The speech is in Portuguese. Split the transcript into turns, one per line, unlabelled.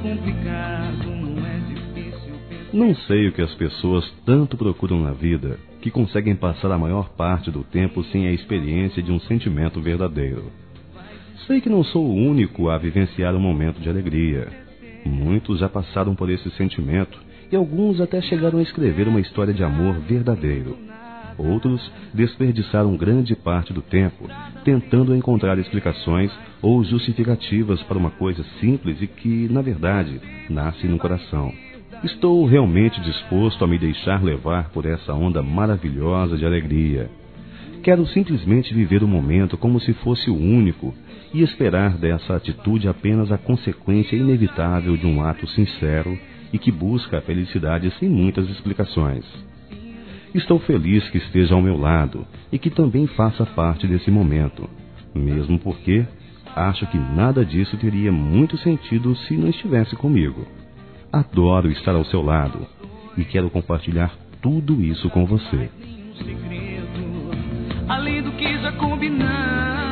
Não sei o que as pessoas tanto procuram na vida, que conseguem passar a maior parte do tempo sem a experiência de um sentimento verdadeiro. Sei que não sou o único a vivenciar um momento de alegria. Muitos já passaram por esse sentimento e alguns até chegaram a escrever uma história de amor verdadeiro. Outros desperdiçaram grande parte do tempo tentando encontrar explicações ou justificativas para uma coisa simples e que, na verdade, nasce no coração. Estou realmente disposto a me deixar levar por essa onda maravilhosa de alegria. Quero simplesmente viver o momento como se fosse o único e esperar dessa atitude apenas a consequência inevitável de um ato sincero e que busca a felicidade sem muitas explicações. Estou feliz que esteja ao meu lado e que também faça parte desse momento, mesmo porque acho que nada disso teria muito sentido se não estivesse comigo. Adoro estar ao seu lado e quero compartilhar tudo isso com você.
Além do que já combinamos.